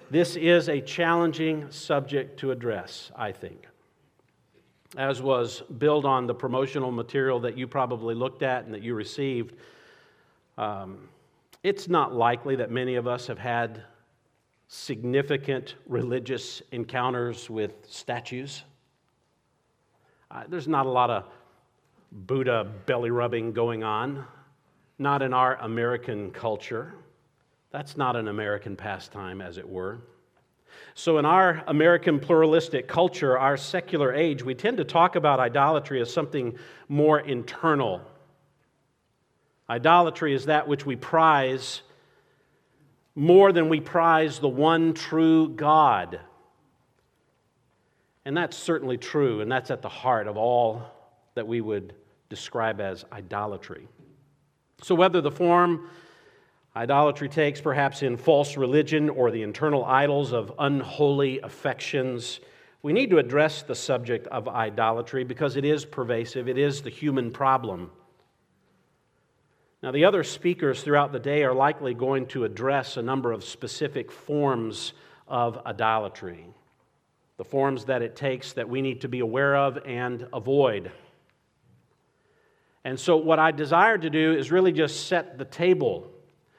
This is a challenging subject to address, I think. As was billed on the promotional material that you probably looked at and that you received, it's not likely that many of us have had significant religious encounters with statues. There's not a lot of Buddha belly rubbing going on, not in our American culture. That's not an American pastime, as it were. So in our American pluralistic culture, our secular age, we tend to talk about idolatry as something more internal. Idolatry is that which we prize more than we prize the one true God. And that's certainly true, and that's at the heart of all that we would describe as idolatry. So whether the form idolatry takes perhaps in false religion or the internal idols of unholy affections, we need to address the subject of idolatry because it is pervasive. It is the human problem. Now, the other speakers throughout the day are likely going to address a number of specific forms of idolatry, the forms that it takes that we need to be aware of and avoid. And so what I desire to do is really just set the table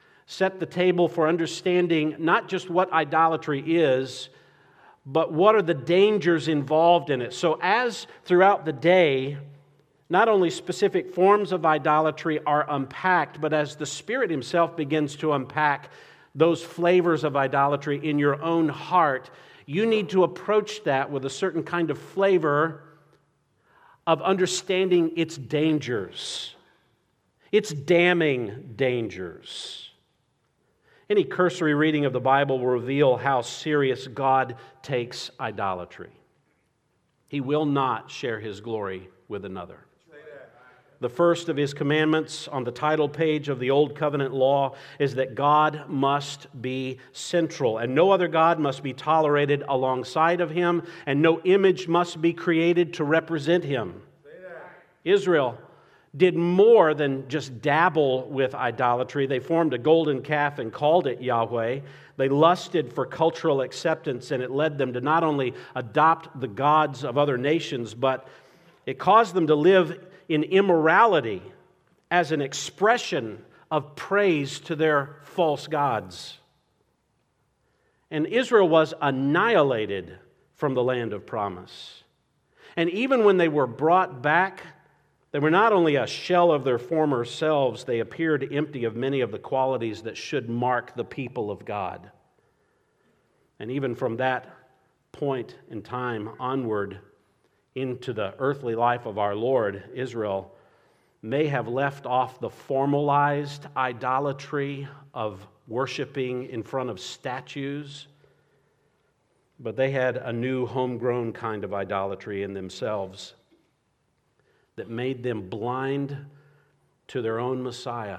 for understanding not just what idolatry is, but what are the dangers involved in it. So as throughout the day, not only specific forms of idolatry are unpacked, but as the Spirit Himself begins to unpack those flavors of idolatry in your own heart, you need to approach that with a certain kind of flavor of understanding its dangers, its damning dangers. Any cursory reading of the Bible will reveal how serious God takes idolatry. He will not share His glory with another. The first of His commandments on the title page of the Old Covenant law is that God must be central, and no other God must be tolerated alongside of Him, and no image must be created to represent Him. Israel did more than just dabble with idolatry. They formed a golden calf and called it Yahweh. They lusted for cultural acceptance, and it led them to not only adopt the gods of other nations, but it caused them to live in immorality as an expression of praise to their false gods. And Israel was annihilated from the land of promise. And even when they were brought back, they were not only a shell of their former selves, they appeared empty of many of the qualities that should mark the people of God. And even from that point in time onward, into the earthly life of our Lord, Israel may have left off the formalized idolatry of worshiping in front of statues, but they had a new homegrown kind of idolatry in themselves that made them blind to their own Messiah.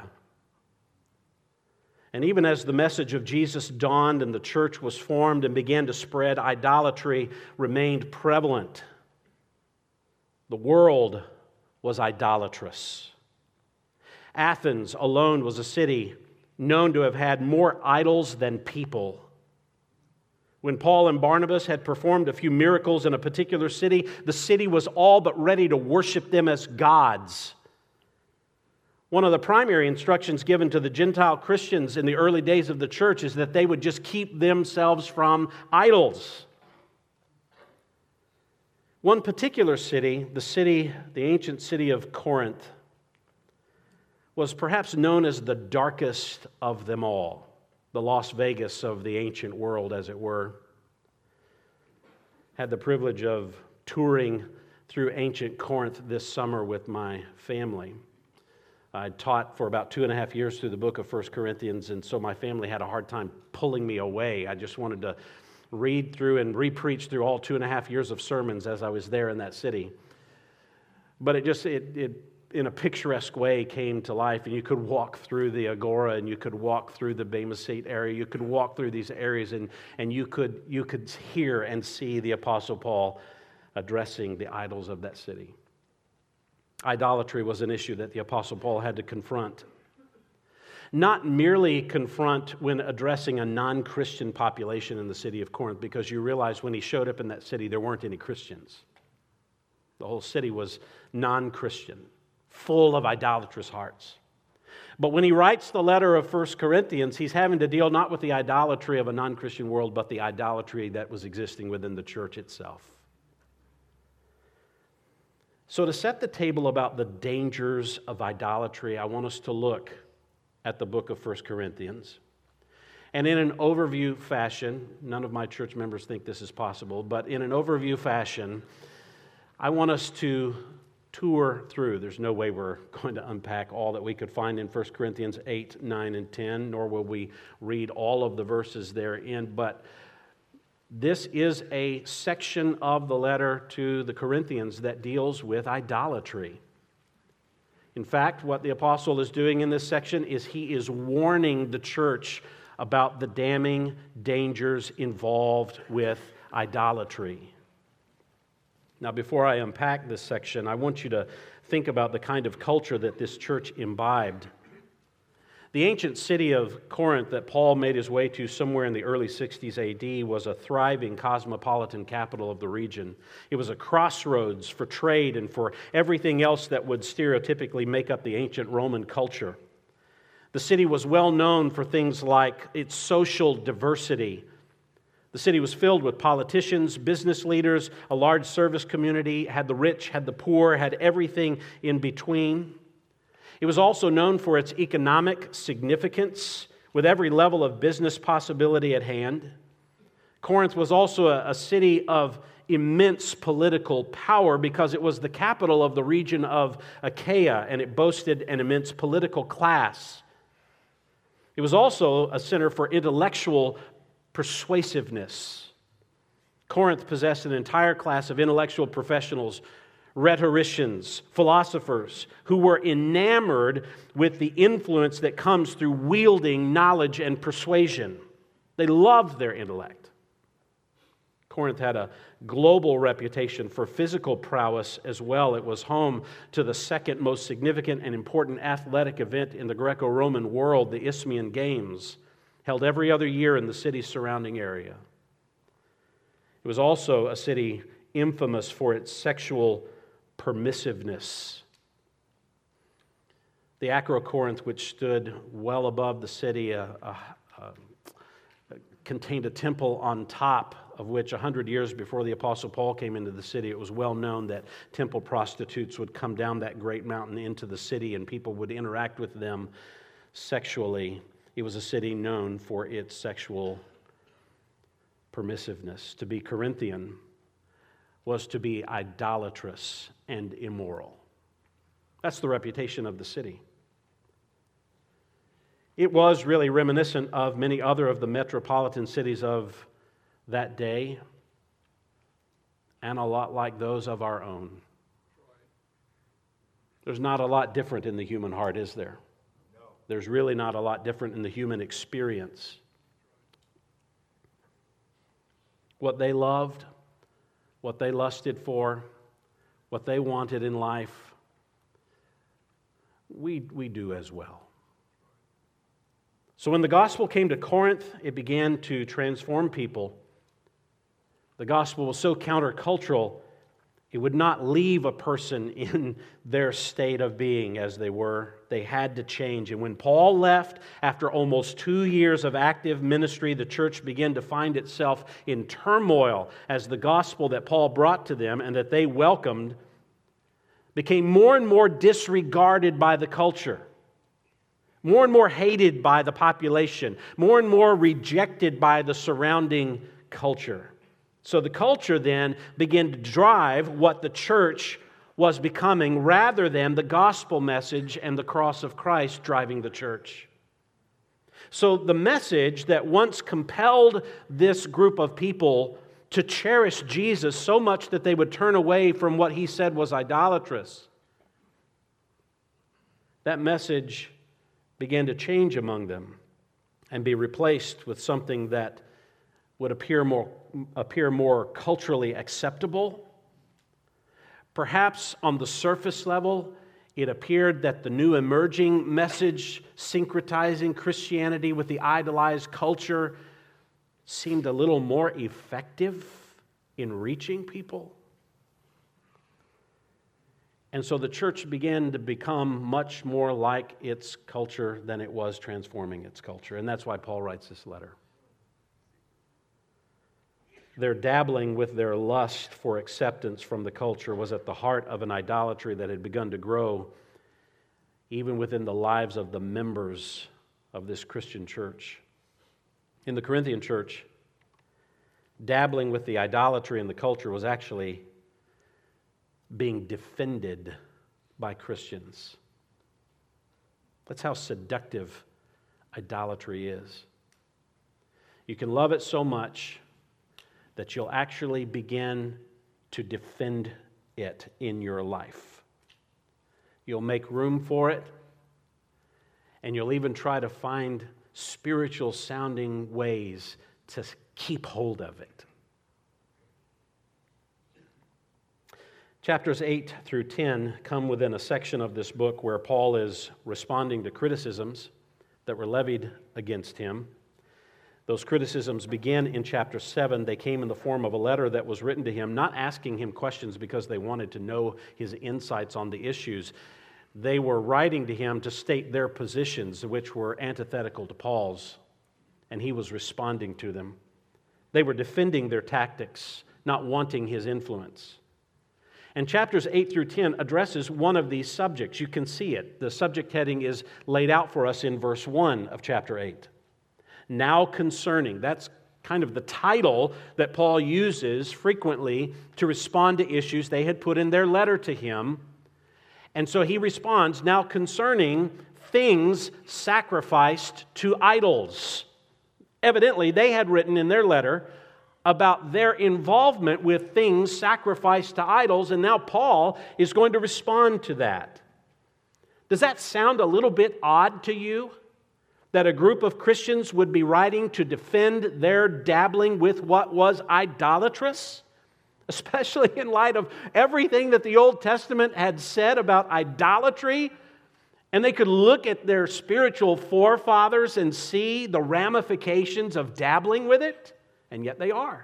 And even as the message of Jesus dawned and the church was formed and began to spread, idolatry remained prevalent. The world was idolatrous. Athens alone was a city known to have had more idols than people. When Paul and Barnabas had performed a few miracles in a particular city, the city was all but ready to worship them as gods. One of the primary instructions given to the Gentile Christians in the early days of the church is that they would just keep themselves from idols. One particular city, the ancient city of Corinth, was perhaps known as the darkest of them all, the Las Vegas of the ancient world, as it were. Had the privilege of touring through ancient Corinth this summer with my family. I taught for about 2.5 years through the book of 1 Corinthians, and so my family had a hard time pulling me away. I just wanted to read through and re-preach through all 2.5 years of sermons as I was there in that city. But it in a picturesque way came to life, and you could walk through the Agora, and you could walk through the Bema Seat area, you could walk through these areas, and you could hear and see the Apostle Paul addressing the idols of that city. Idolatry was an issue that the Apostle Paul had to confront. not merely confront when addressing a non-Christian population in the city of Corinth, because you realize when he showed up in that city, there weren't any Christians. The whole city was non-Christian, full of idolatrous hearts. But when he writes the letter of 1 Corinthians, he's having to deal not with the idolatry of a non-Christian world, but the idolatry that was existing within the church itself. So to set the table about the dangers of idolatry, I want us to look at the book of 1 Corinthians. And in an overview fashion, none of my church members think this is possible, but in an overview fashion, I want us to tour through. There's no way we're going to unpack all that we could find in 1 Corinthians 8, 9, and 10, nor will we read all of the verses therein, but this is a section of the letter to the Corinthians that deals with idolatry. In fact, what the apostle is doing in this section is he is warning the church about the damning dangers involved with idolatry. Now, before I unpack this section, I want you to think about the kind of culture that this church imbibed. The ancient city of Corinth that Paul made his way to somewhere in the early 60s AD was a thriving cosmopolitan capital of the region. It was a crossroads for trade and for everything else that would stereotypically make up the ancient Roman culture. The city was well known for things like its social diversity. The city was filled with politicians, business leaders, a large service community, had the rich, had the poor, had everything in between. It was also known for its economic significance, with every level of business possibility at hand. Corinth was also a city of immense political power because it was the capital of the region of Achaia, and it boasted an immense political class. It was also a center for intellectual persuasiveness. Corinth possessed an entire class of intellectual professionals, rhetoricians, philosophers, who were enamored with the influence that comes through wielding knowledge and persuasion. They loved their intellect. Corinth had a global reputation for physical prowess as well. It was home to the second most significant and important athletic event in the Greco-Roman world, the Isthmian Games, held every other year in the city's surrounding area. It was also a city infamous for its sexual permissiveness. The Acrocorinth, which stood well above the city, contained a temple on top of which 100 years before the Apostle Paul came into the city, it was well known that temple prostitutes would come down that great mountain into the city and people would interact with them sexually. It was a city known for its sexual permissiveness. To be Corinthian was to be idolatrous and immoral. That's the reputation of the city. It was really reminiscent of many other of the metropolitan cities of that day, and a lot like those of our own. There's not a lot different in the human heart, is there? No. There's really not a lot different in the human experience. What they loved, what they lusted for, what they wanted in life, we do as well. So when the gospel came to Corinth, it began to transform people. The gospel was so countercultural, it would not leave a person in their state of being as they were. They had to change. And when Paul left, after almost 2 years of active ministry, the church began to find itself in turmoil as the gospel that Paul brought to them and that they welcomed became more and more disregarded by the culture, more and more hated by the population, more and more rejected by the surrounding culture. So the culture then began to drive what the church was becoming rather than the gospel message and the cross of Christ driving the church. So the message that once compelled this group of people to cherish Jesus so much that they would turn away from what he said was idolatrous, that message began to change among them and be replaced with something that would appear more culturally acceptable. Perhaps on the surface level, it appeared that the new emerging message, syncretizing Christianity with the idolized culture, seemed a little more effective in reaching people. And so the church began to become much more like its culture than it was transforming its culture. And that's why Paul writes this letter. Their dabbling with their lust for acceptance from the culture was at the heart of an idolatry that had begun to grow even within the lives of the members of this Christian church. In the Corinthian church, dabbling with the idolatry in the culture was actually being defended by Christians. That's how seductive idolatry is. You can love it so much that you'll actually begin to defend it in your life. You'll make room for it, and you'll even try to find spiritual sounding ways to keep hold of it. Chapters 8 through 10 come within a section of this book where Paul is responding to criticisms that were levied against him. Those criticisms begin in chapter 7. They came in the form of a letter that was written to him, not asking him questions because they wanted to know his insights on the issues. They were writing to him to state their positions, which were antithetical to Paul's, and he was responding to them. They were defending their tactics, not wanting his influence. And chapters 8 through 10 addresses one of these subjects. You can see it. The subject heading is laid out for us in verse 1 of chapter 8. Now concerning. That's kind of the title that Paul uses frequently to respond to issues they had put in their letter to him. And so he responds, now concerning things sacrificed to idols. Evidently, they had written in their letter about their involvement with things sacrificed to idols, and now Paul is going to respond to that. Does that sound a little bit odd to you? That a group of Christians would be writing to defend their dabbling with what was idolatrous? Especially in light of everything that the Old Testament had said about idolatry. And they could look at their spiritual forefathers and see the ramifications of dabbling with it. And yet they are.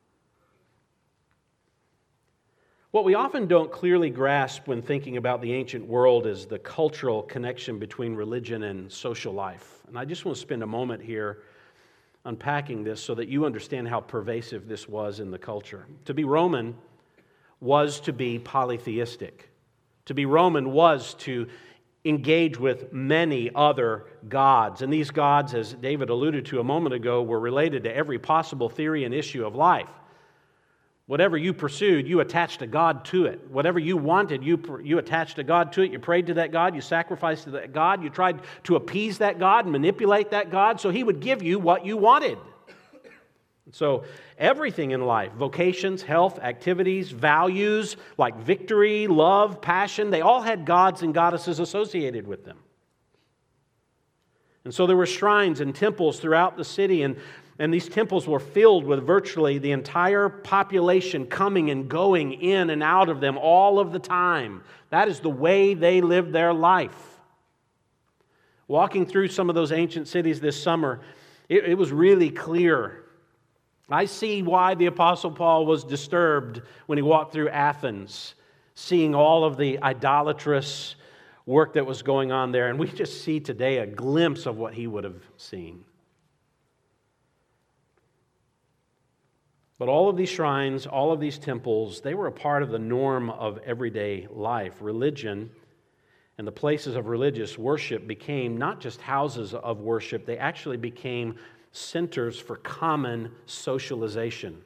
What we often don't clearly grasp when thinking about the ancient world is the cultural connection between religion and social life. And I just want to spend a moment here unpacking this so that you understand how pervasive this was in the culture. To be Roman was to be polytheistic. To be Roman was to engage with many other gods. And these gods, as David alluded to a moment ago, were related to every possible theory and issue of life. Whatever you pursued, you attached a god to it. Whatever you wanted, you attached a god to it. You prayed to that god. You sacrificed to that god. You tried to appease that god and manipulate that god so he would give you what you wanted. So everything in life, vocations, health, activities, values like victory, love, passion, they all had gods and goddesses associated with them. And so there were shrines and temples throughout the city, and these temples were filled with virtually the entire population coming and going in and out of them all of the time. That is the way they lived their life. Walking through some of those ancient cities this summer, it was really clear. I see why the Apostle Paul was disturbed when he walked through Athens, seeing all of the idolatrous work that was going on there. And we just see today a glimpse of what he would have seen. But all of these shrines, all of these temples, they were a part of the norm of everyday life. Religion and the places of religious worship became not just houses of worship, they actually became centers for common socialization.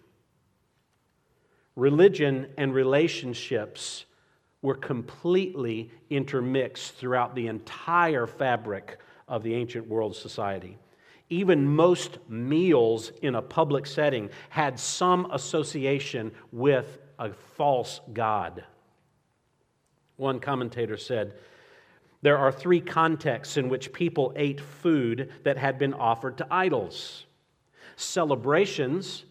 Religion and relationships were completely intermixed throughout the entire fabric of the ancient world society. Even most meals in a public setting had some association with a false god. One commentator said, there are three contexts in which people ate food that had been offered to idols. Celebrations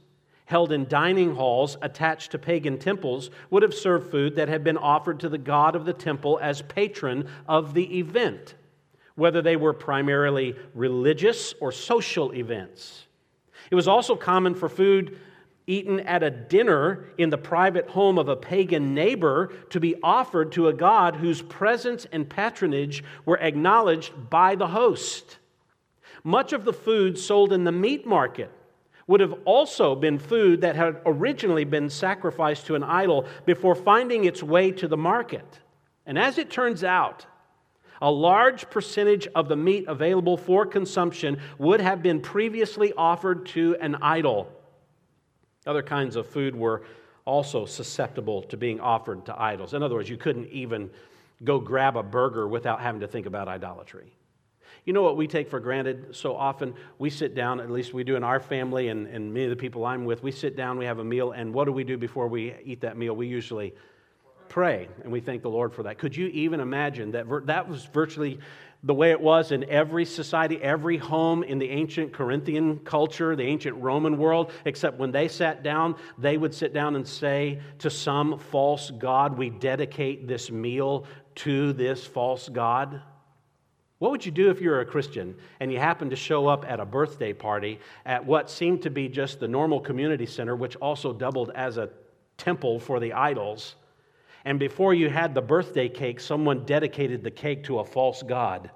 held in dining halls attached to pagan temples, would have served food that had been offered to the god of the temple as patron of the event, whether they were primarily religious or social events. It was also common for food eaten at a dinner in the private home of a pagan neighbor to be offered to a god whose presence and patronage were acknowledged by the host. Much of the food sold in the meat market would have also been food that had originally been sacrificed to an idol before finding its way to the market. And as it turns out, a large percentage of the meat available for consumption would have been previously offered to an idol. Other kinds of food were also susceptible to being offered to idols. In other words, you couldn't even go grab a burger without having to think about idolatry. You know what we take for granted so often? We sit down, at least we do in our family and many of the people I'm with, we sit down, we have a meal, and what do we do before we eat that meal? We usually pray, and we thank the Lord for that. Could you even imagine that that was virtually the way it was in every society, every home in the ancient Corinthian culture, the ancient Roman world, except when they sat down, they would sit down and say to some false god, we dedicate this meal to this false god? What would you do if you're a Christian and you happen to show up at a birthday party at what seemed to be just the normal community center, which also doubled as a temple for the idols, and before you had the birthday cake, someone dedicated the cake to a false god?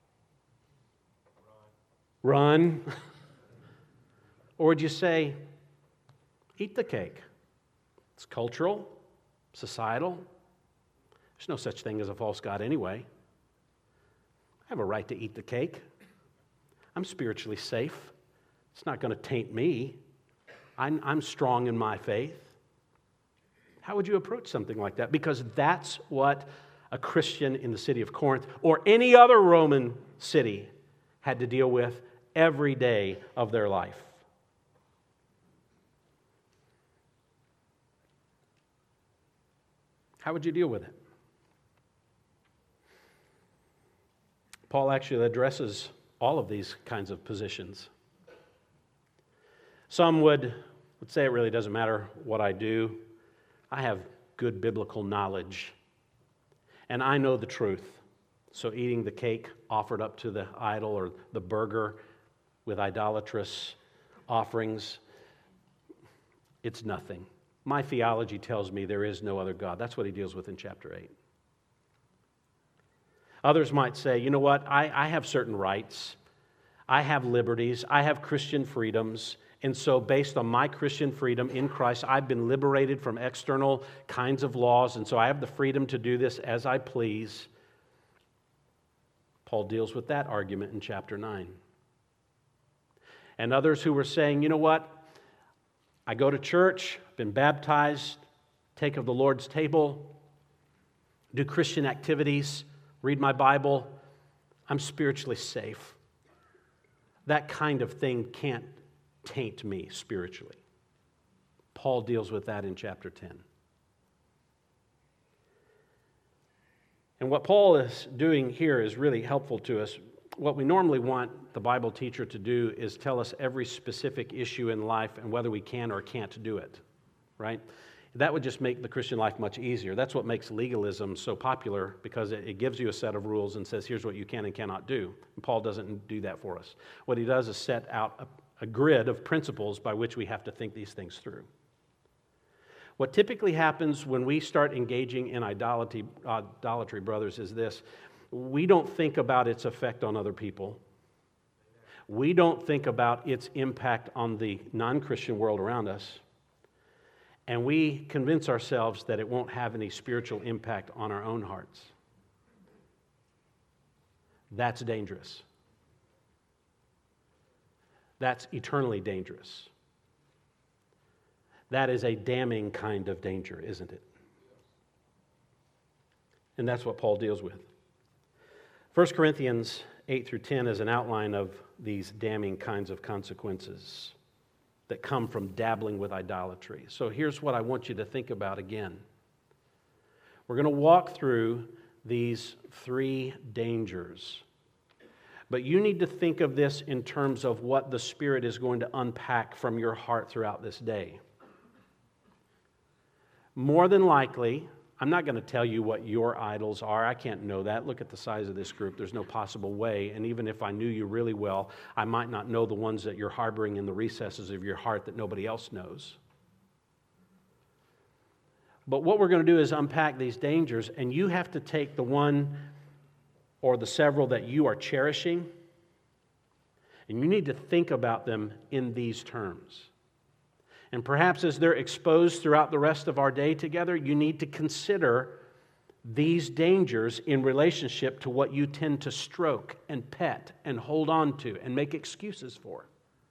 Run. Or would you say, eat the cake? It's cultural, societal. There's no such thing as a false god anyway. I have a right to eat the cake. I'm spiritually safe. It's not going to taint me. I'm strong in my faith. How would you approach something like that? Because that's what a Christian in the city of Corinth or any other Roman city had to deal with every day of their life. How would you deal with it? Paul actually addresses all of these kinds of positions. Some would say it really doesn't matter what I do. I have good biblical knowledge, and I know the truth. So eating the cake offered up to the idol or the burger with idolatrous offerings, it's nothing. My theology tells me there is no other God. That's what he deals with in chapter 8. Others might say, you know what, I have certain rights. I have liberties. I have Christian freedoms. And so based on my Christian freedom in Christ, I've been liberated from external kinds of laws, and so I have the freedom to do this as I please. Paul deals with that argument in chapter 9. And others who were saying, you know what, I go to church, been baptized, take of the Lord's table, do Christian activities, read my Bible, I'm spiritually safe. That kind of thing can't taint me spiritually. Paul deals with that in chapter 10. And what Paul is doing here is really helpful to us. What we normally want the Bible teacher to do is tell us every specific issue in life and whether we can or can't do it, right? That would just make the Christian life much easier. That's what makes legalism so popular, because it gives you a set of rules and says, here's what you can and cannot do. And Paul doesn't do that for us. What he does is set out a grid of principles by which we have to think these things through. What typically happens when we start engaging in idolatry, brothers, is this. We don't think about its effect on other people. We don't think about its impact on the non-Christian world around us. And we convince ourselves that it won't have any spiritual impact on our own hearts. That's dangerous. That's eternally dangerous. That is a damning kind of danger, isn't it? And that's what Paul deals with. 1 Corinthians 8 through 10 is an outline of these damning kinds of consequences that come from dabbling with idolatry. So here's what I want you to think about again. We're going to walk through these three dangers. But you need to think of this in terms of what the Spirit is going to unpack from your heart throughout this day. more than likely, I'm not going to tell you what your idols are. I can't know that. Look at the size of this group. There's no possible way. And even if I knew you really well, I might not know the ones that you're harboring in the recesses of your heart that nobody else knows. But what we're going to do is unpack these dangers, and you have to take the one or the several that you are cherishing, and you need to think about them in these terms. And perhaps as they're exposed throughout the rest of our day together, you need to consider these dangers in relationship to what you tend to stroke and pet and hold on to and make excuses for.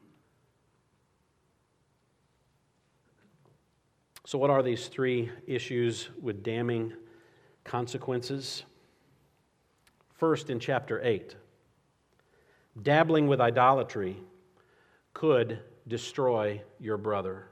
So what are these three issues with damning consequences? First, in chapter 8, dabbling with idolatry could destroy your brother.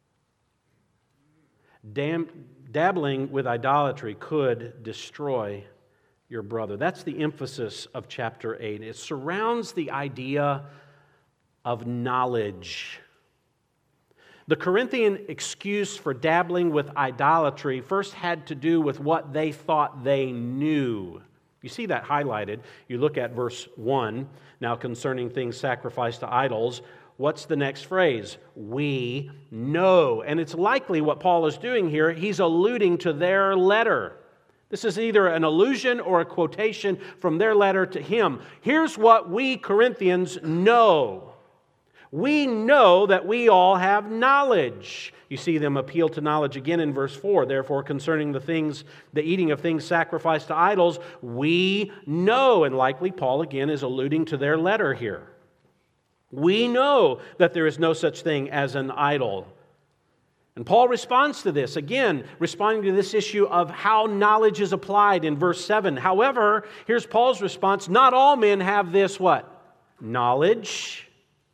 Dabbling with idolatry could destroy your brother. That's the emphasis of chapter 8. It surrounds the idea of knowledge. The Corinthian excuse for dabbling with idolatry first had to do with what they thought they knew. You see that highlighted. You look at verse 1. Now, concerning things sacrificed to idols, what's the next phrase? We know. And it's likely what Paul is doing here, he's alluding to their letter. This is either an allusion or a quotation from their letter to him. Here's what we Corinthians know. We know that we all have knowledge. You see them appeal to knowledge again in verse 4. Therefore, concerning the eating of things sacrificed to idols, we know. And likely Paul again is alluding to their letter here. We know that there is no such thing as an idol. And Paul responds to this, again, responding to this issue of how knowledge is applied in verse 7. However, here's Paul's response, not all men have this what? Knowledge.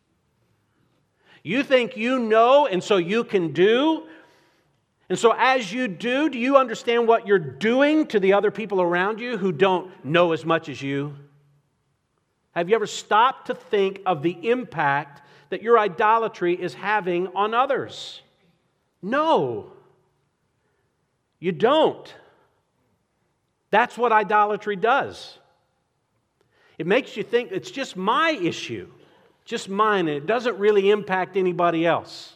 You think you know, and so you can do. And so as you do you understand what you're doing to the other people around you who don't know as much as you? Have you ever stopped to think of the impact that your idolatry is having on others? No, you don't. That's what idolatry does. It makes you think it's just my issue, just mine, and it doesn't really impact anybody else.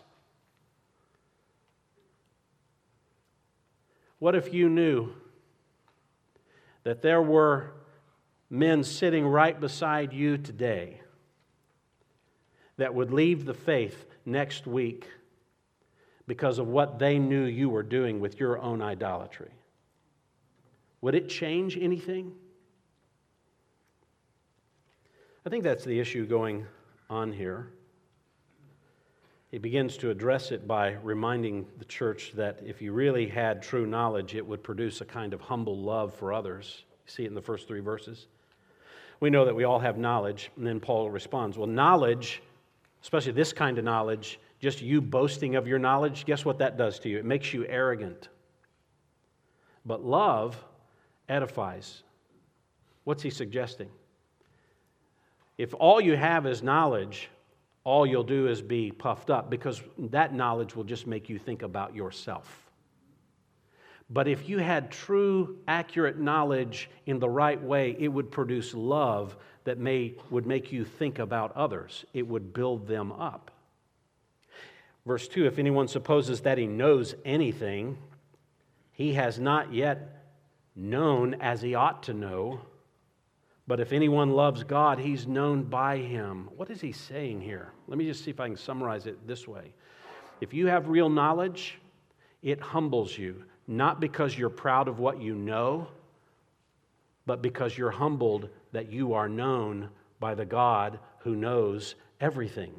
What if you knew that there were men sitting right beside you today that would leave the faith next week because of what they knew you were doing with your own idolatry? Would it change anything? I think that's the issue going on here. He begins to address it by reminding the church that if you really had true knowledge, it would produce a kind of humble love for others. You see it in the first 3 verses. We know that we all have knowledge, and then Paul responds, well, knowledge, especially this kind of knowledge, just you boasting of your knowledge, guess what that does to you? It makes you arrogant. But love edifies. What's he suggesting? If all you have is knowledge, all you'll do is be puffed up because that knowledge will just make you think about yourself. But if you had true, accurate knowledge in the right way, it would produce love that would make you think about others. It would build them up. Verse 2, if anyone supposes that he knows anything, he has not yet known as he ought to know. But if anyone loves God, he's known by him. What is he saying here? Let me just see if I can summarize it this way. If you have real knowledge, it humbles you, not because you're proud of what you know, but because you're humbled that you are known by the God who knows everything.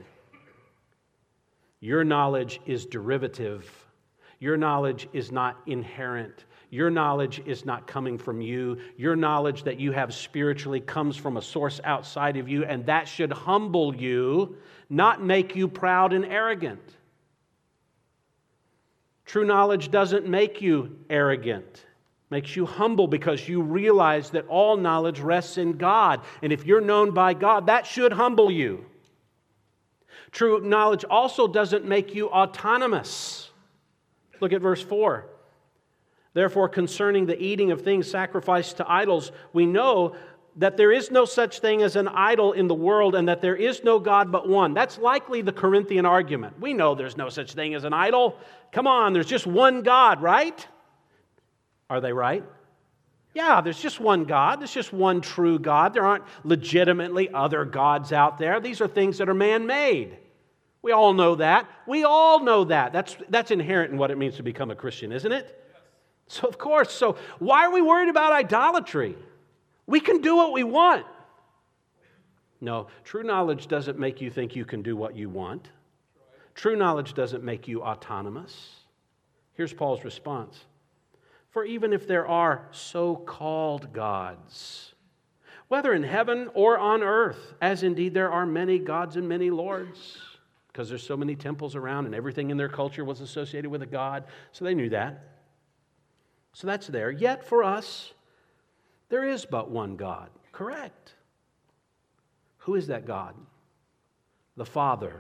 Your knowledge is derivative. Your knowledge is not inherent. Your knowledge is not coming from you. Your knowledge that you have spiritually comes from a source outside of you, and that should humble you, not make you proud and arrogant. True knowledge doesn't make you arrogant. It makes you humble because you realize that all knowledge rests in God. And if you're known by God, that should humble you. True knowledge also doesn't make you autonomous. Look at verse 4. Therefore, concerning the eating of things sacrificed to idols, we know that there is no such thing as an idol in the world and that there is no God but one. That's likely the Corinthian argument. We know there's no such thing as an idol. Come on, there's just one God, right? Are they right? Yeah, there's just one God. There's just one true God. There aren't legitimately other gods out there. These are things that are man-made. We all know that. We all know that. That's inherent in what it means to become a Christian, isn't it? So, of course. So, why are we worried about idolatry? We can do what we want. No, true knowledge doesn't make you think you can do what you want. True knowledge doesn't make you autonomous. Here's Paul's response. For even if there are so-called gods, whether in heaven or on earth, as indeed there are many gods and many lords, because there's so many temples around and everything in their culture was associated with a god, so they knew that. So that's there. Yet for us, there is but one God. Correct. Who is that God? The Father,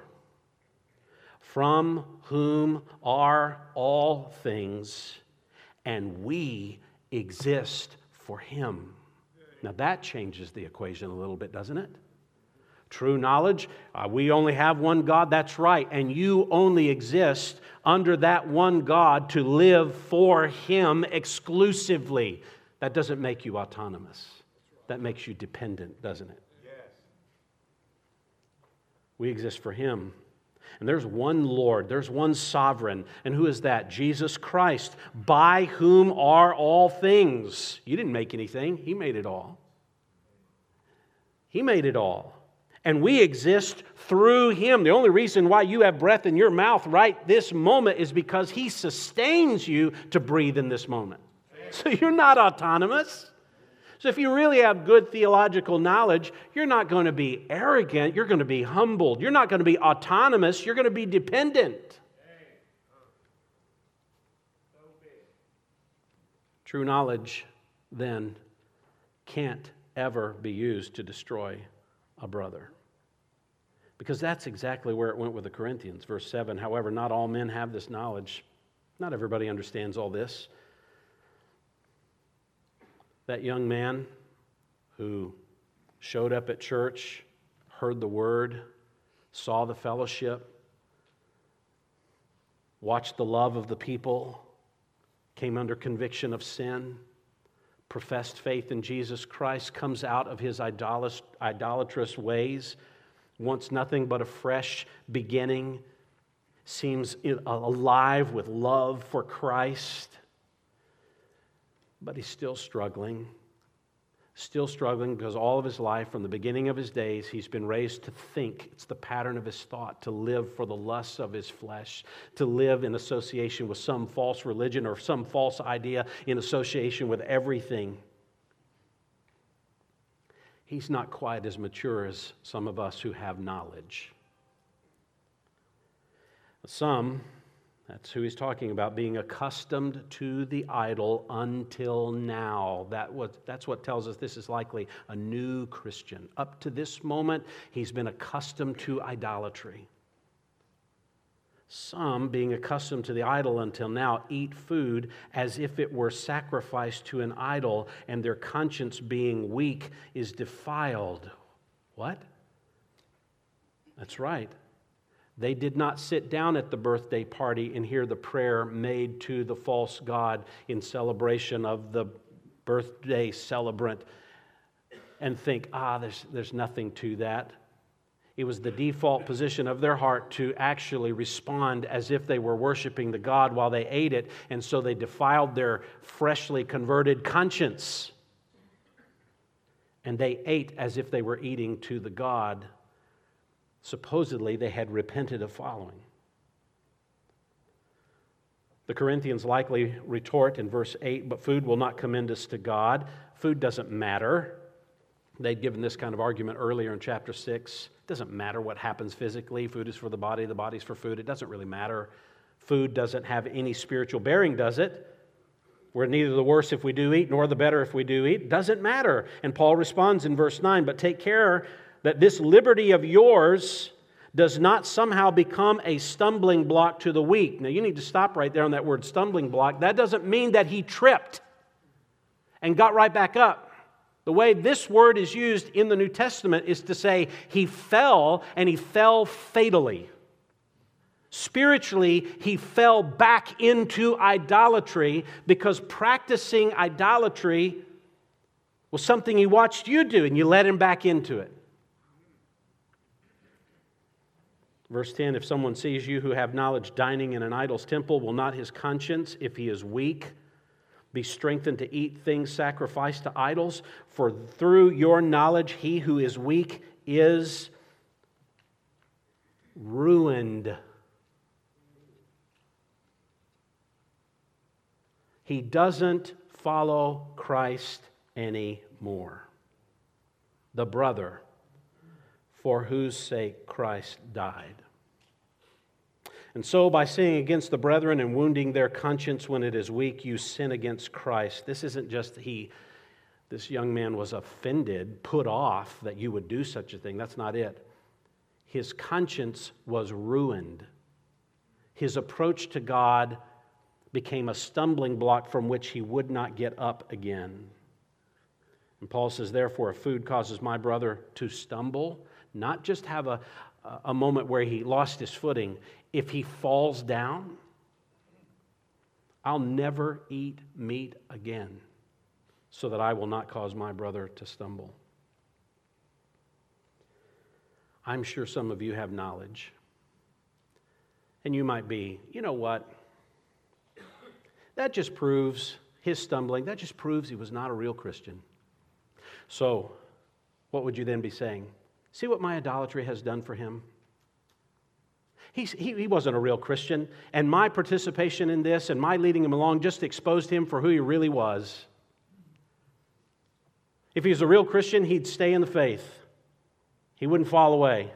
from whom are all things, and we exist for Him. Now that changes the equation a little bit, doesn't it? True knowledge, we only have one God, that's right, and you only exist under that one God to live for Him exclusively. That doesn't make you autonomous. That makes you dependent, doesn't it? Yes. We exist for Him. And there's one Lord, there's one sovereign. And who is that? Jesus Christ, by whom are all things. You didn't make anything. He made it all. He made it all. And we exist through Him. The only reason why you have breath in your mouth right this moment is because He sustains you to breathe in this moment. So you're not autonomous. So if you really have good theological knowledge, you're not going to be arrogant. You're going to be humbled. You're not going to be autonomous. You're going to be dependent. True knowledge, then, can't ever be used to destroy a brother. Because that's exactly where it went with the Corinthians. Verse 7, however, not all men have this knowledge. Not everybody understands all this. That young man who showed up at church, heard the word, saw the fellowship, watched the love of the people, came under conviction of sin, professed faith in Jesus Christ, comes out of his idolatrous ways, wants nothing but a fresh beginning, seems alive with love for Christ. But he's still struggling because all of his life, from the beginning of his days, he's been raised to think. It's the pattern of his thought, to live for the lusts of his flesh, to live in association with some false religion or some false idea, in association with everything. He's not quite as mature as some of us who have knowledge. Some, that's who he's talking about, being accustomed to the idol until now. That's what tells us this is likely a new Christian. Up to this moment, he's been accustomed to idolatry. Some, being accustomed to the idol until now, eat food as if it were sacrificed to an idol, and their conscience, being weak, is defiled. What? That's right. They did not sit down at the birthday party and hear the prayer made to the false god in celebration of the birthday celebrant and think, there's nothing to that. It was the default position of their heart to actually respond as if they were worshiping the god while they ate it, and so they defiled their freshly converted conscience. And they ate as if they were eating to the god supposedly they had repented of following. The Corinthians likely retort in verse 8, but food will not commend us to God. Food doesn't matter. They'd given this kind of argument earlier in chapter 6. It doesn't matter what happens physically. Food is for the body's for food. It doesn't really matter. Food doesn't have any spiritual bearing, does it? We're neither the worse if we do eat, nor the better if we do eat. It doesn't matter. And Paul responds in verse 9, but take care that this liberty of yours does not somehow become a stumbling block to the weak. Now, you need to stop right there on that word stumbling block. That doesn't mean that he tripped and got right back up. The way this word is used in the New Testament is to say he fell, and he fell fatally. Spiritually, he fell back into idolatry because practicing idolatry was something he watched you do, and you led him back into it. Verse 10, if someone sees you who have knowledge dining in an idol's temple, will not his conscience, if he is weak, be strengthened to eat things sacrificed to idols? For through your knowledge he who is weak is ruined. He doesn't follow Christ anymore. The brother for whose sake Christ died. And so, by sinning against the brethren and wounding their conscience when it is weak, you sin against Christ. This isn't just this young man was offended, put off that you would do such a thing. That's not it. His conscience was ruined. His approach to God became a stumbling block from which he would not get up again. And Paul says, therefore, if food causes my brother to stumble, not just have a moment where he lost his footing, if he falls down, I'll never eat meat again so that I will not cause my brother to stumble. I'm sure some of you have knowledge. And you might be, you know what? That just proves his stumbling. That just proves he was not a real Christian. So, what would you then be saying? See what my idolatry has done for him? He wasn't a real Christian, and my participation in this and my leading him along just exposed him for who he really was. If he was a real Christian, he'd stay in the faith. He wouldn't fall away.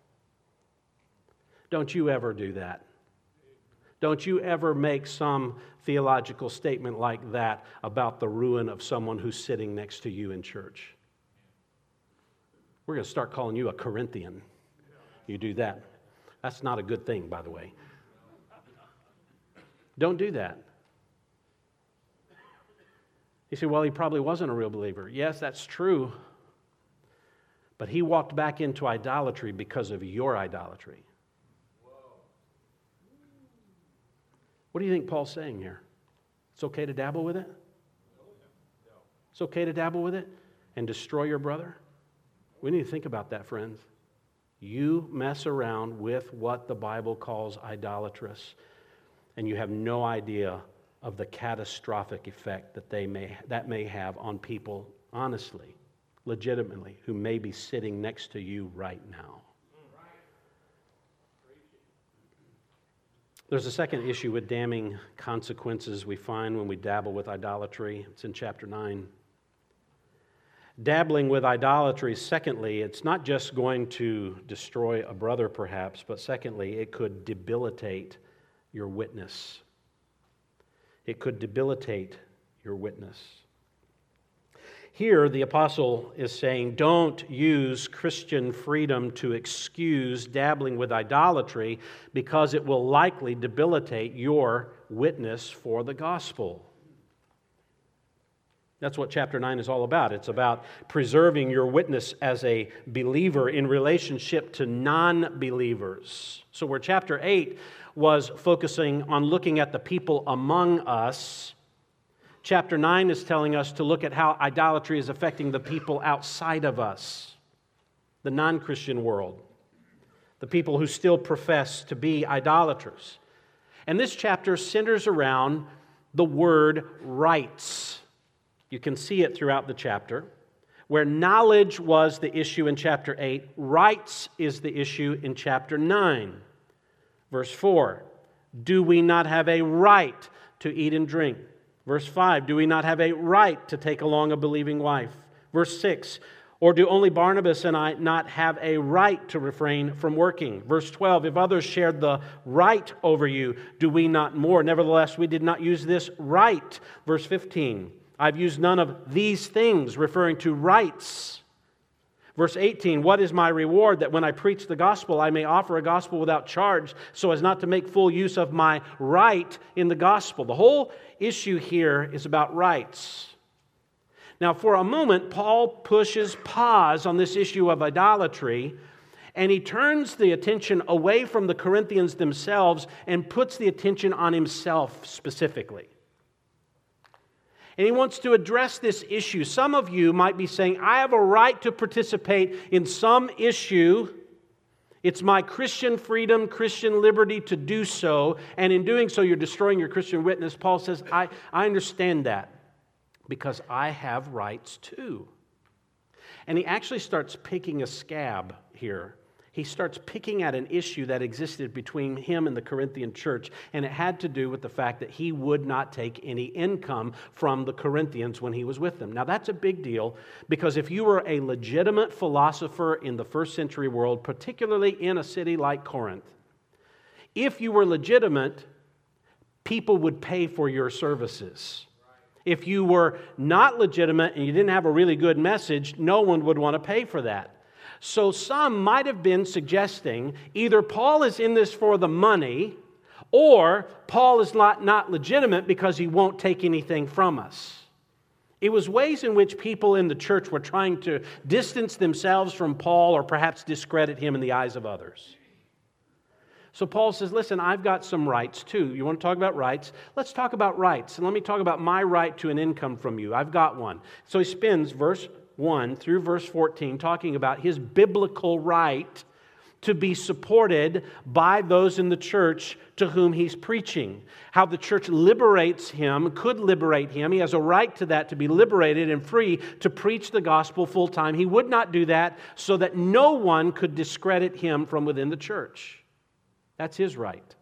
Don't you ever do that. Don't you ever make some theological statement like that about the ruin of someone who's sitting next to you in church. We're going to start calling you a Corinthian. You do that. That's not a good thing, by the way. Don't do that. You say, well, he probably wasn't a real believer. Yes, that's true. But he walked back into idolatry because of your idolatry. What do you think Paul's saying here? It's okay to dabble with it? It's okay to dabble with it and destroy your brother? We need to think about that, friends. You mess around with what the Bible calls idolatrous, and you have no idea of the catastrophic effect that may have on people, honestly, legitimately, who may be sitting next to you right now. There's a second issue with damning consequences we find when we dabble with idolatry. It's in chapter 9. Dabbling with idolatry, secondly, it's not just going to destroy a brother perhaps, but secondly, it could debilitate your witness. It could debilitate your witness. Here, the apostle is saying, don't use Christian freedom to excuse dabbling with idolatry because it will likely debilitate your witness for the gospel. That's what chapter 9 is all about. It's about preserving your witness as a believer in relationship to non-believers. So where chapter 8 was focusing on looking at the people among us, chapter 9 is telling us to look at how idolatry is affecting the people outside of us, the non-Christian world, the people who still profess to be idolaters. And this chapter centers around the word rights. You can see it throughout the chapter. Where knowledge was the issue in chapter 8, rights is the issue in chapter 9. Verse 4, do we not have a right to eat and drink? Verse 5, do we not have a right to take along a believing wife? Verse 6, or do only Barnabas and I not have a right to refrain from working? Verse 12, if others shared the right over you, do we not more? Nevertheless, we did not use this right. Verse 15, I've used none of these things, referring to rights. Verse 18, what is my reward? That when I preach the gospel, I may offer a gospel without charge, so as not to make full use of my right in the gospel. The whole issue here is about rights. Now, for a moment, Paul pushes pause on this issue of idolatry, and he turns the attention away from the Corinthians themselves and puts the attention on himself specifically. And he wants to address this issue. Some of you might be saying, I have a right to participate in some issue. It's my Christian freedom, Christian liberty to do so. And in doing so, you're destroying your Christian witness. Paul says, I understand that because I have rights too. And he actually starts picking a scab here. He starts picking at an issue that existed between him and the Corinthian church, and it had to do with the fact that he would not take any income from the Corinthians when he was with them. Now, that's a big deal, because if you were a legitimate philosopher in the first century world, particularly in a city like Corinth, if you were legitimate, people would pay for your services. If you were not legitimate and you didn't have a really good message, no one would want to pay for that. So some might have been suggesting either Paul is in this for the money, or Paul is not legitimate because he won't take anything from us. It was ways in which people in the church were trying to distance themselves from Paul or perhaps discredit him in the eyes of others. So Paul says, listen, I've got some rights too. You want to talk about rights? Let's talk about rights. And let me talk about my right to an income from you. I've got one. So he spends verse 1 through verse 14 talking about his biblical right to be supported by those in the church to whom he's preaching. How the church liberates him, could liberate him. He has a right to that, to be liberated and free to preach the gospel full time. He would not do that so that no one could discredit him from within the church. That's his right.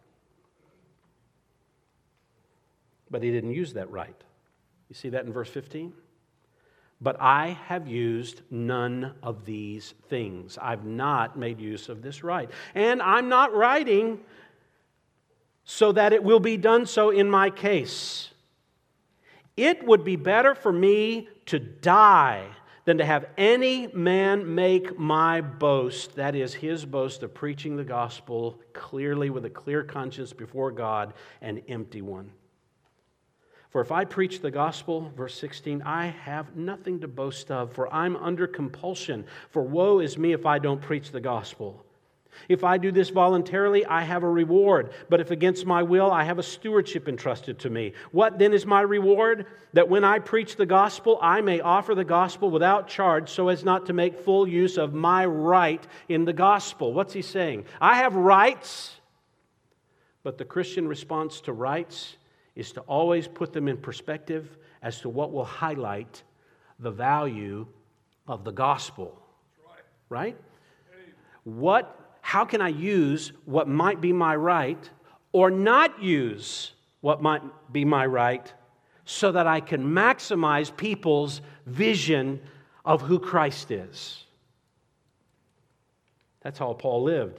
But he didn't use that right. You see that in verse 15? But I have used none of these things. I've not made use of this right. And I'm not writing so that it will be done so in my case. It would be better for me to die than to have any man make my boast, that is, his boast of preaching the gospel clearly with a clear conscience before God, an empty one. For if I preach the gospel, verse 16, I have nothing to boast of, for I'm under compulsion. For woe is me if I don't preach the gospel. If I do this voluntarily, I have a reward. But if against my will, I have a stewardship entrusted to me. What then is my reward? That when I preach the gospel, I may offer the gospel without charge, so as not to make full use of my right in the gospel. What's he saying? I have rights, but the Christian response to rights is to always put them in perspective as to what will highlight the value of the gospel. Right? How can I use what might be my right or not use what might be my right so that I can maximize people's vision of who Christ is? That's how Paul lived.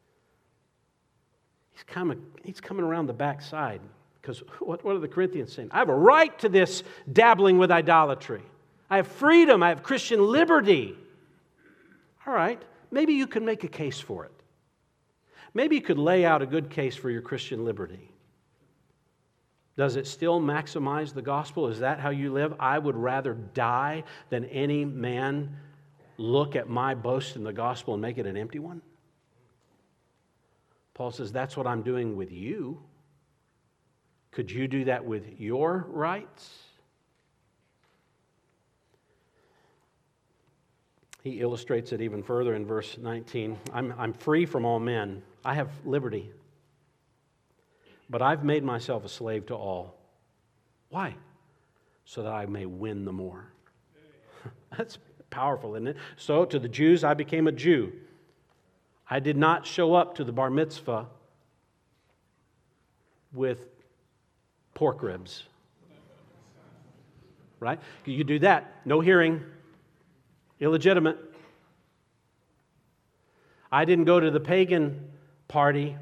He's coming around the backside. Because what are the Corinthians saying? I have a right to this dabbling with idolatry. I have freedom. I have Christian liberty. All right, maybe you can make a case for it. Maybe you could lay out a good case for your Christian liberty. Does it still maximize the gospel? Is that how you live? I would rather die than any man look at my boast in the gospel and make it an empty one. Paul says, that's what I'm doing with you. Could you do that with your rights? He illustrates it even further in verse 19. I'm free from all men. I have liberty. But I've made myself a slave to all. Why? So that I may win the more. That's powerful, isn't it? So to the Jews, I became a Jew. I did not show up to the bar mitzvah with pork ribs. Right? You do that. No hearing. Illegitimate. I didn't go to the pagan party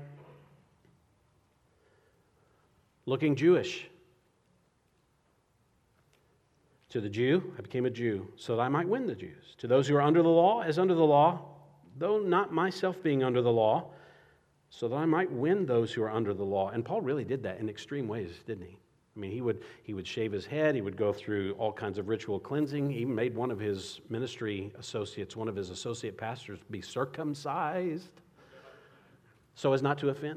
looking Jewish. To the Jew, I became a Jew, so that I might win the Jews. To those who are under the law, as under the law, though not myself being under the law, so that I might win those who are under the law. And Paul really did that in extreme ways, didn't he? I mean, he would shave his head, he would go through all kinds of ritual cleansing. He even made one of his ministry associates, one of his associate pastors, be circumcised so as not to offend.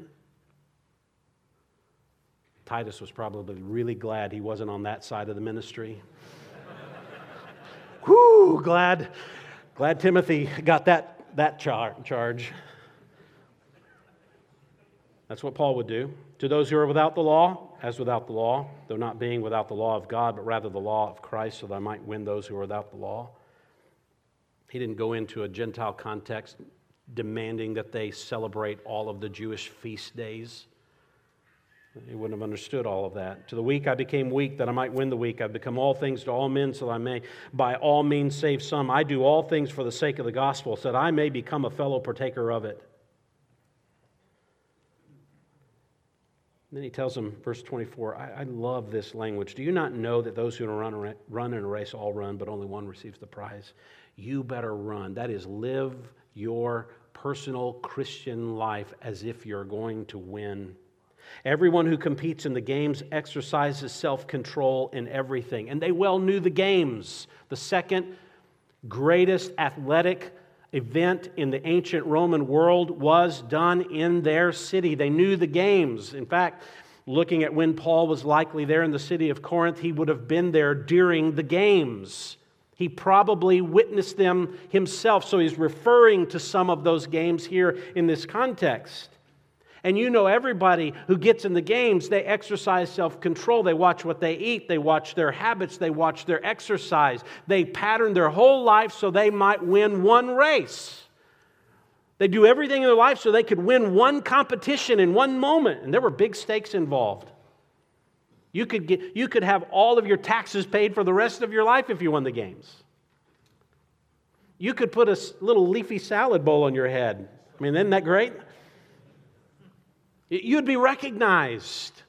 Titus was probably really glad he wasn't on that side of the ministry. Whew, glad Timothy got that charge. That's what Paul would do. To those who are without the law, as without the law, though not being without the law of God, but rather the law of Christ, so that I might win those who are without the law. He didn't go into a Gentile context demanding that they celebrate all of the Jewish feast days. He wouldn't have understood all of that. To the weak I became weak, that I might win the weak. I've become all things to all men, so that I may by all means save some. I do all things for the sake of the gospel, so that I may become a fellow partaker of it. Then he tells them, verse 24, I love this language. Do you not know that those who run in a race all run, but only one receives the prize? You better run. That is, live your personal Christian life as if you're going to win. Everyone who competes in the games exercises self-control in everything. And they well knew the games. The second greatest athletic event in the ancient Roman world was done in their city. They knew the games. In fact, looking at when Paul was likely there in the city of Corinth, he would have been there during the games. He probably witnessed them himself, so he's referring to some of those games here in this context. And you know, everybody who gets in the games, they exercise self-control. They watch what they eat. They watch their habits. They watch their exercise. They pattern their whole life so they might win one race. They do everything in their life so they could win one competition in one moment. And there were big stakes involved. You could have all of your taxes paid for the rest of your life if you won the games. You could put a little leafy salad bowl on your head. I mean, isn't that great? You'd be recognized.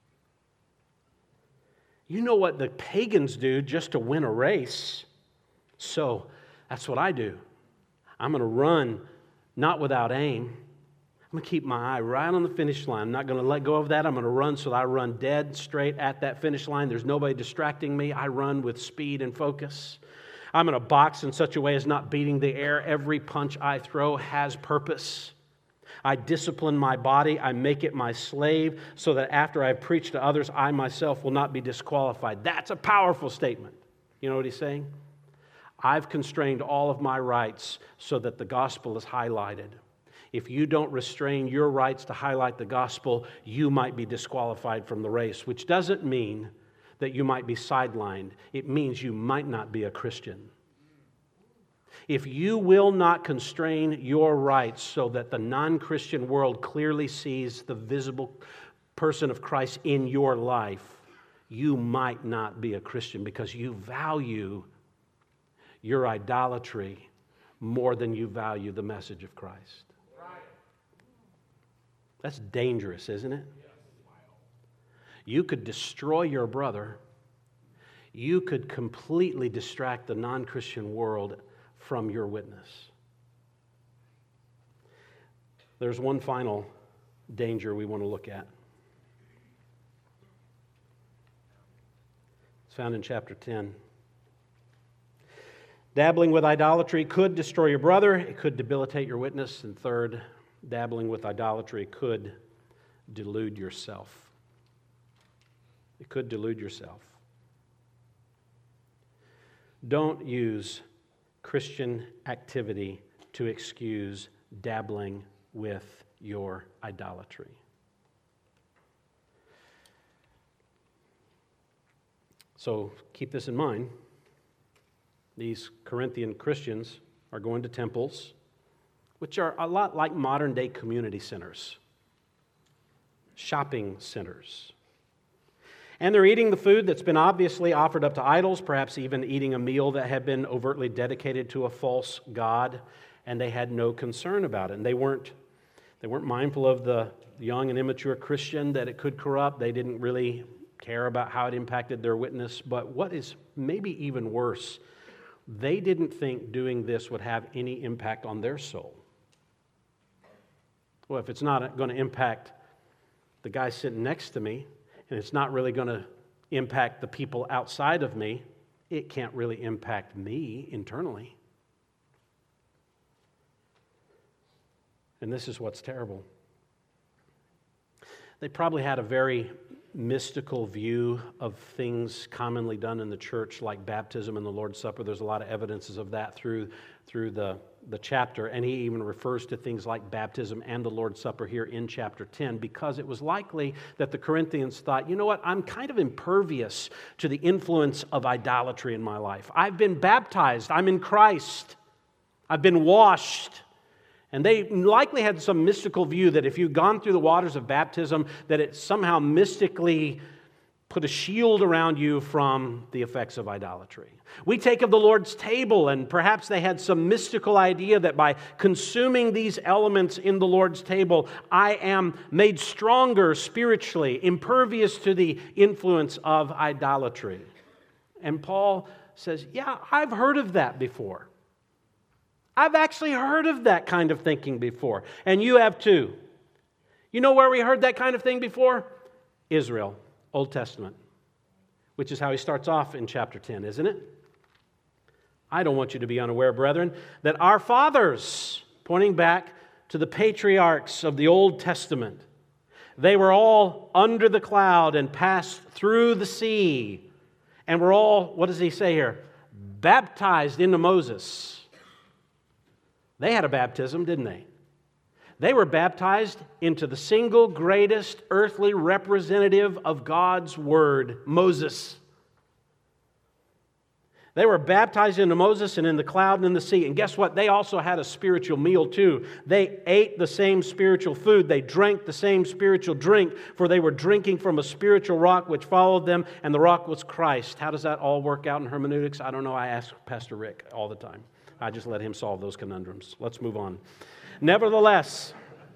You know what the pagans do just to win a race. So that's what I do. I'm going to run not without aim. I'm going to keep my eye right on the finish line. I'm not going to let go of that. I'm going to run so that I run dead straight at that finish line. There's nobody distracting me. I run with speed and focus. I'm going to box in such a way as not beating the air. Every punch I throw has purpose. I discipline my body. I make it my slave so that after I've preached to others, I myself will not be disqualified. That's a powerful statement. You know what he's saying? I've constrained all of my rights so that the gospel is highlighted. If you don't restrain your rights to highlight the gospel, you might be disqualified from the race, which doesn't mean that you might be sidelined. It means you might not be a Christian. If you will not constrain your rights so that the non-Christian world clearly sees the visible person of Christ in your life, you might not be a Christian because you value your idolatry more than you value the message of Christ. That's dangerous, isn't it? You could destroy your brother. You could completely distract the non-Christian world from your witness. There's one final danger we want to look at. It's found in chapter 10. Dabbling with idolatry could destroy your brother. It could debilitate your witness. And third, dabbling with idolatry could delude yourself. It could delude yourself. Don't use Christian activity to excuse dabbling with your idolatry. So keep this in mind. These Corinthian Christians are going to temples, which are a lot like modern-day community centers, shopping centers. And they're eating the food that's been obviously offered up to idols, perhaps even eating a meal that had been overtly dedicated to a false god, and they had no concern about it. And they weren't mindful of the young and immature Christian that it could corrupt. They didn't really care about how it impacted their witness. But what is maybe even worse, they didn't think doing this would have any impact on their soul. Well, if it's not going to impact the guy sitting next to me, and it's not really going to impact the people outside of me, it can't really impact me internally. And this is what's terrible. They probably had a very mystical view of things commonly done in the church, like baptism and the Lord's Supper. There's a lot of evidences of that through the chapter, and he even refers to things like baptism and the Lord's Supper here in chapter 10, because it was likely that the Corinthians thought, you know what, I'm kind of impervious to the influence of idolatry in my life. I've been baptized. I'm in Christ. I've been washed. And they likely had some mystical view that if you'd gone through the waters of baptism, that it somehow mystically put a shield around you from the effects of idolatry. We take of the Lord's table, and perhaps they had some mystical idea that by consuming these elements in the Lord's table, I am made stronger spiritually, impervious to the influence of idolatry. And Paul says, yeah, I've heard of that before. I've actually heard of that kind of thinking before, and you have too. You know where we heard that kind of thing before? Israel, Old Testament, which is how he starts off in chapter 10, isn't it? I don't want you to be unaware, brethren, that our fathers, pointing back to the patriarchs of the Old Testament, they were all under the cloud and passed through the sea, and were all, what does he say here? Baptized into Moses. They had a baptism, didn't they? They were baptized into the single greatest earthly representative of God's Word, Moses. They were baptized into Moses and in the cloud and in the sea. And guess what? They also had a spiritual meal too. They ate the same spiritual food. They drank the same spiritual drink, for they were drinking from a spiritual rock which followed them, and the rock was Christ. How does that all work out in hermeneutics? I don't know. I ask Pastor Rick all the time. I just let him solve those conundrums. Let's move on. Nevertheless,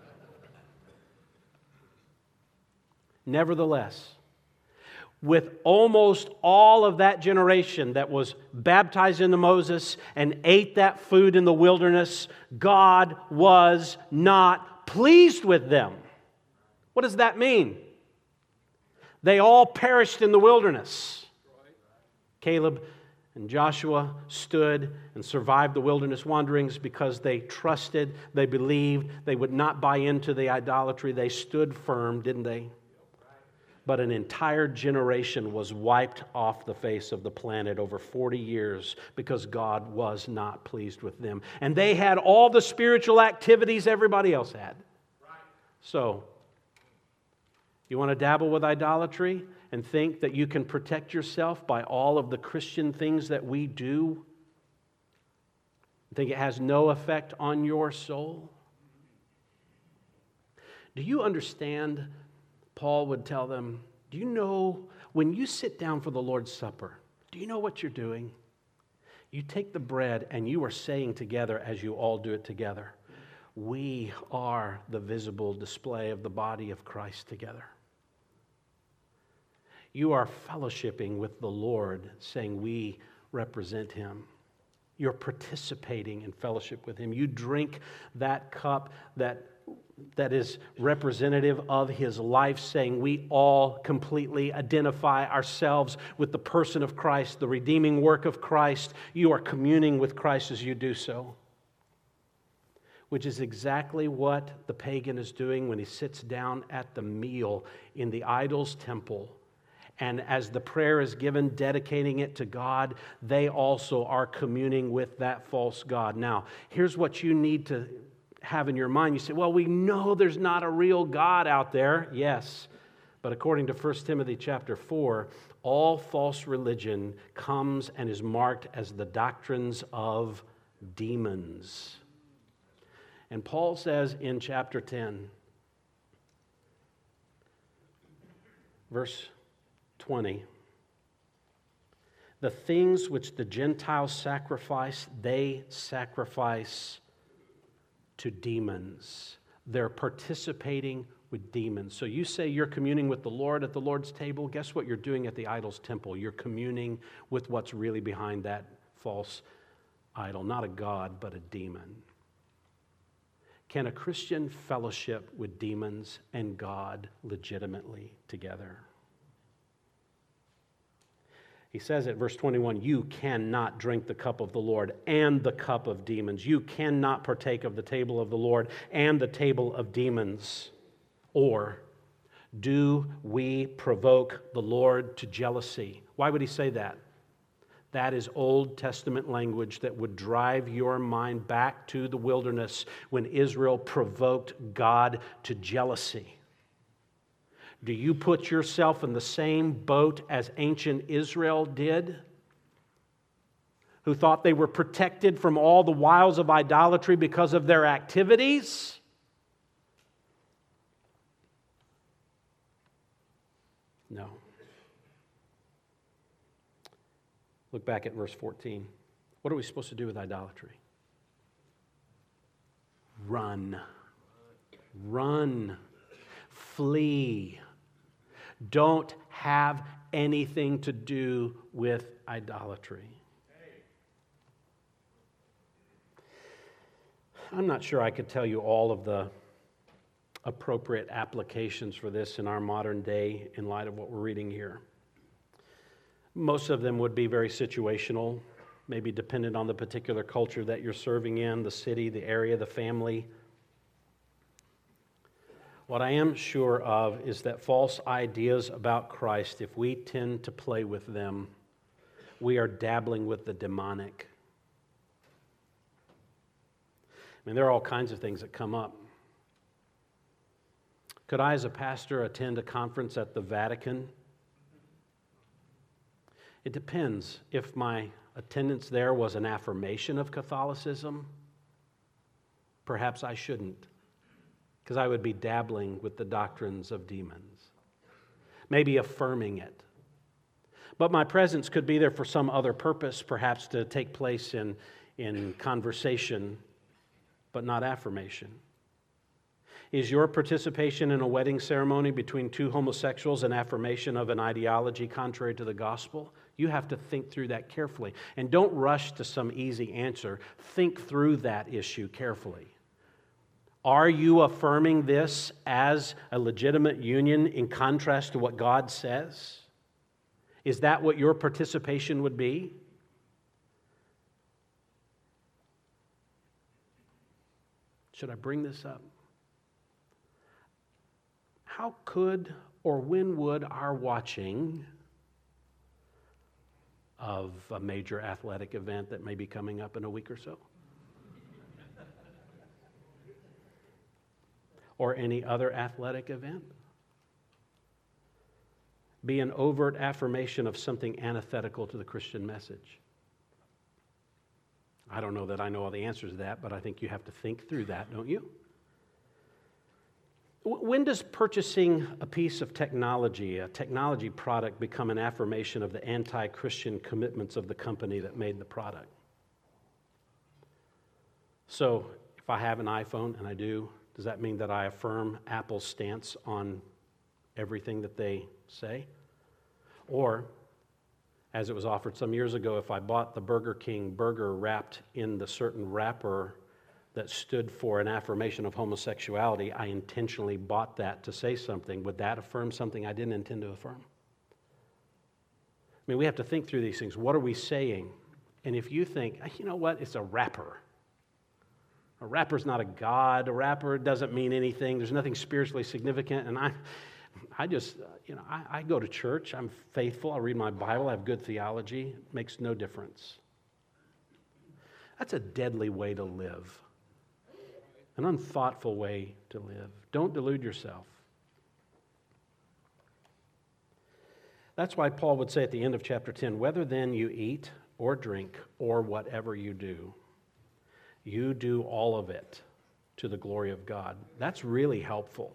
with almost all of that generation that was baptized into Moses and ate that food in the wilderness, God was not pleased with them. What does that mean? They all perished in the wilderness. Caleb and Joshua stood and survived the wilderness wanderings because they trusted, they believed, they would not buy into the idolatry. They stood firm, didn't they? But an entire generation was wiped off the face of the planet over 40 years because God was not pleased with them. And they had all the spiritual activities everybody else had. So, you want to dabble with idolatry and think that you can protect yourself by all of the Christian things that we do? Think it has no effect on your soul? Do you understand? Paul would tell them, do you know when you sit down for the Lord's Supper, do you know what you're doing? You take the bread and you are saying together, as you all do it together, we are the visible display of the body of Christ together. You are fellowshipping with the Lord, saying we represent Him. You're participating in fellowship with Him. You drink that cup that is representative of His life, saying we all completely identify ourselves with the person of Christ, the redeeming work of Christ. You are communing with Christ as you do so, which is exactly what the pagan is doing when he sits down at the meal in the idol's temple. And as the prayer is given, dedicating it to God, they also are communing with that false god. Now, here's what you need to have in your mind. You say, well, we know there's not a real God out there. Yes, but according to 1 Timothy chapter 4, all false religion comes and is marked as the doctrines of demons. And Paul says in chapter 10, verse 20, the things which the Gentiles sacrifice, they sacrifice to demons. They're participating with demons. So you say you're communing with the Lord at the Lord's table. Guess what you're doing at the idol's temple? You're communing with what's really behind that false idol. Not a god, but a demon. Can a Christian fellowship with demons and God legitimately together? He says at verse 21, you cannot drink the cup of the Lord and the cup of demons. You cannot partake of the table of the Lord and the table of demons. Or do we provoke the Lord to jealousy? Why would he say that? That is Old Testament language that would drive your mind back to the wilderness when Israel provoked God to jealousy. Do you put yourself in the same boat as ancient Israel did, who thought they were protected from all the wiles of idolatry because of their activities? No. Look back at verse 14. What are we supposed to do with idolatry? Run. Run. Flee. Don't have anything to do with idolatry. I'm not sure I could tell you all of the appropriate applications for this in our modern day in light of what we're reading here. Most of them would be very situational, maybe dependent on the particular culture that you're serving in, the city, the area, the family. What I am sure of is that false ideas about Christ, if we tend to play with them, we are dabbling with the demonic. I mean, there are all kinds of things that come up. Could I, as a pastor, attend a conference at the Vatican? It depends. If my attendance there was an affirmation of Catholicism, perhaps I shouldn't, because I would be dabbling with the doctrines of demons, maybe affirming it. But my presence could be there for some other purpose, perhaps to take place in conversation, but not affirmation. Is your participation in a wedding ceremony between two homosexuals an affirmation of an ideology contrary to the gospel? You have to think through that carefully. And don't rush to some easy answer. Think through that issue carefully. Are you affirming this as a legitimate union in contrast to what God says? Is that what your participation would be? Should I bring this up? How could or when would our watching of a major athletic event that may be coming up in a week or so, or any other athletic event, be an overt affirmation of something antithetical to the Christian message? I don't know that I know all the answers to that, but I think you have to think through that, don't you? When does purchasing a piece of technology, a technology product, become an affirmation of the anti-Christian commitments of the company that made the product? So, if I have an iPhone, and I do, does that mean that I affirm Apple's stance on everything that they say? Or, as it was offered some years ago, if I bought the Burger King burger wrapped in the certain wrapper that stood for an affirmation of homosexuality, I intentionally bought that to say something. Would that affirm something I didn't intend to affirm? I mean, we have to think through these things. What are we saying? And if you think, you know what, it's a wrapper. A wrapper's not a god. A wrapper doesn't mean anything. There's nothing spiritually significant. And I just, I go to church. I'm faithful. I read my Bible. I have good theology. It makes no difference. That's a deadly way to live. An unthoughtful way to live. Don't delude yourself. That's why Paul would say at the end of chapter 10, whether then you eat or drink or whatever you do all of it to the glory of God. That's really helpful.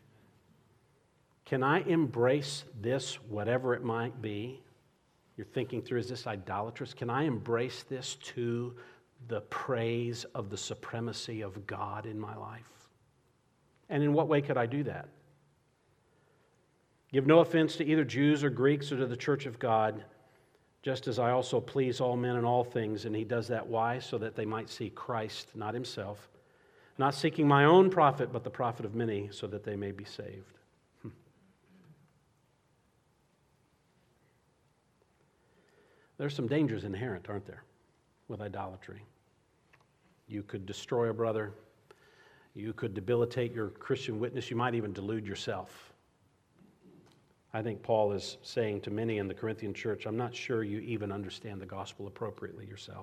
Can I embrace this, whatever it might be? You're thinking through, is this idolatrous? Can I embrace this to the praise of the supremacy of God in my life? And in what way could I do that? Give no offense to either Jews or Greeks or to the church of God, just as I also please all men in all things. And he does that. Why? So that they might see Christ, not himself. Not seeking my own profit, but the profit of many, so that they may be saved. There's some dangers inherent, aren't there, with idolatry? You could destroy a brother. You could debilitate your Christian witness. You might even delude yourself. I think Paul is saying to many in the Corinthian church, I'm not sure you even understand the gospel appropriately yourself.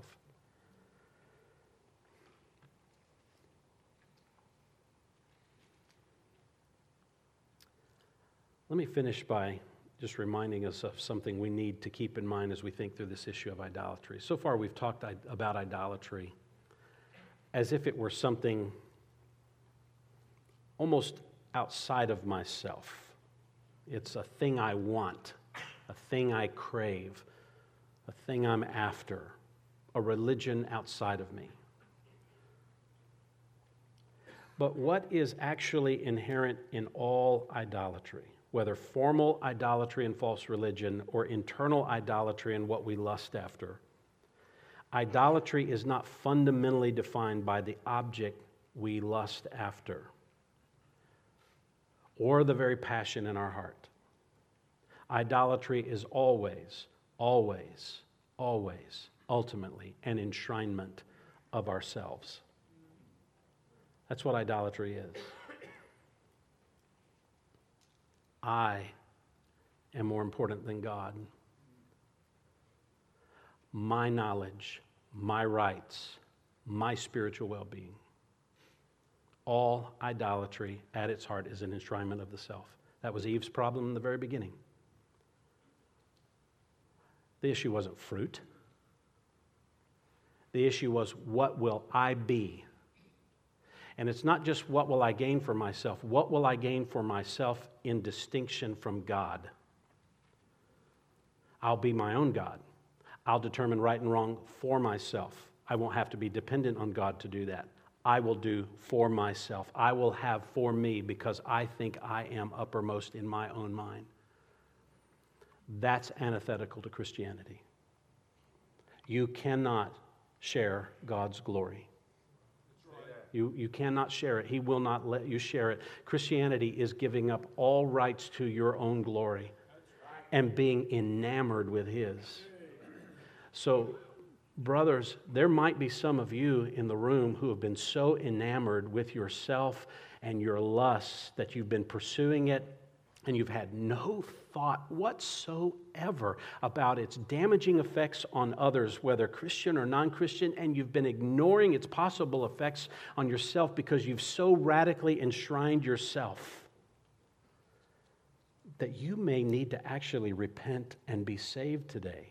Let me finish by just reminding us of something we need to keep in mind as we think through this issue of idolatry. So far, we've talked about idolatry as if it were something almost outside of myself. It's a thing I want, a thing I crave, a thing I'm after, a religion outside of me. But what is actually inherent in all idolatry, whether formal idolatry and false religion or internal idolatry and what we lust after? Idolatry is not fundamentally defined by the object we lust after or the very passion in our heart. Idolatry is always, always, always, ultimately an enshrinement of ourselves. That's what idolatry is. I am more important than God. My knowledge, my rights, my spiritual well-being. All idolatry at its heart is an enshrinement of the self. That was Eve's problem in the very beginning. The issue wasn't fruit. The issue was, what will I be? And it's not just what will I gain for myself. What will I gain for myself in distinction from God? I'll be my own God. I'll determine right and wrong for myself. I won't have to be dependent on God to do that. I will do for myself. I will have for me because I think I am uppermost in my own mind. That's antithetical to Christianity. You cannot share God's glory. You cannot share it. He will not let you share it. Christianity is giving up all rights to your own glory and being enamored with His. So, brothers, there might be some of you in the room who have been so enamored with yourself and your lusts that you've been pursuing it and you've had no thought whatsoever about its damaging effects on others, whether Christian or non-Christian, and you've been ignoring its possible effects on yourself because you've so radically enshrined yourself that you may need to actually repent and be saved today.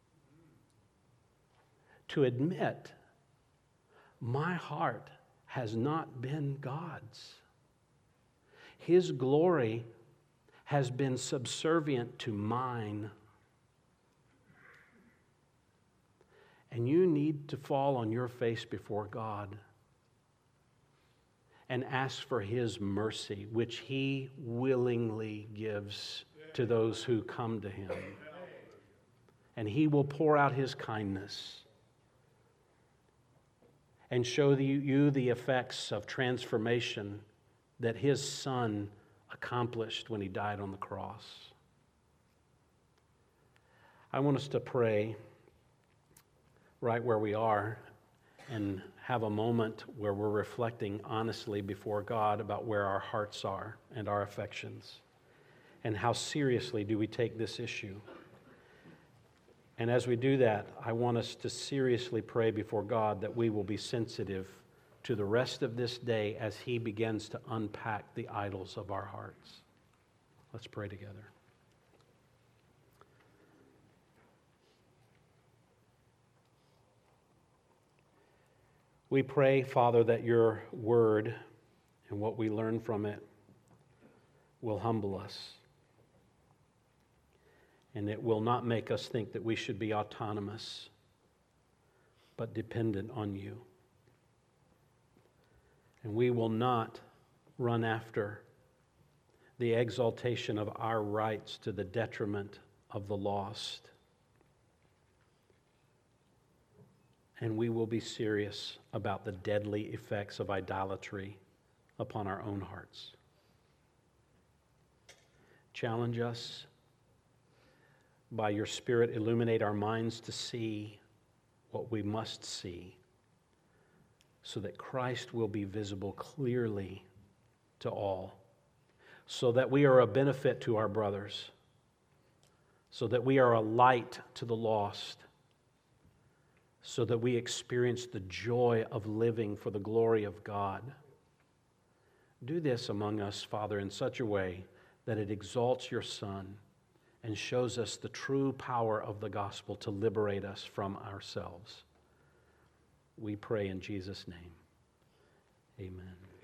To admit, my heart has not been God's. His glory has been subservient to mine. And you need to fall on your face before God and ask for His mercy, which He willingly gives to those who come to Him. And He will pour out His kindness and show you the effects of transformation that His Son accomplished when He died on the cross. I want us to pray right where we are and have a moment where we're reflecting honestly before God about where our hearts are and our affections and how seriously do we take this issue. And as we do that, I want us to seriously pray before God that we will be sensitive to the rest of this day as He begins to unpack the idols of our hearts. Let's pray together. We pray, Father, that Your Word and what we learn from it will humble us. And it will not make us think that we should be autonomous, but dependent on You. And we will not run after the exaltation of our rights to the detriment of the lost. And we will be serious about the deadly effects of idolatry upon our own hearts. Challenge us by your Spirit, illuminate our minds to see what we must see, so that Christ will be visible clearly to all, so that we are a benefit to our brothers, so that we are a light to the lost, so that we experience the joy of living for the glory of God. Do this among us, Father, in such a way that it exalts your Son and shows us the true power of the gospel to liberate us from ourselves. We pray in Jesus' name. Amen.